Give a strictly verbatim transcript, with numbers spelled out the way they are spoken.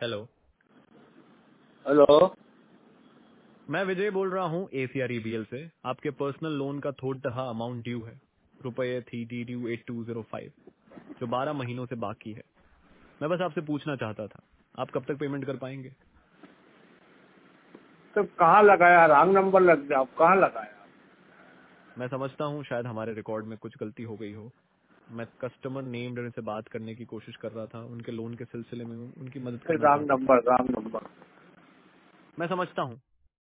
Hello hello. मैं विजय बोल रहा हूँ एसीआर ईबीएल से। आपके पर्सनल लोन का थोड़ा अमाउंट ड्यू है, रुपये थी D due at two zero five, जो बारह महीनों से बाकी है। मैं बस आपसे पूछना चाहता था, आप कब तक पेमेंट कर पाएंगे? तो कहाँ लगाया? रॉन्ग नंबर लग गया। आप कहाँ लगाया? मैं समझता हूँ शायद हमारे रिकॉर्ड में कुछ गलती हो गई हो। मैं कस्टमर नेम से बात करने की कोशिश कर रहा था, उनके लोन के सिलसिले में उनकी मदद करना रॉन्ग चाहता था। Number, wrong number. मैं समझता हूँ,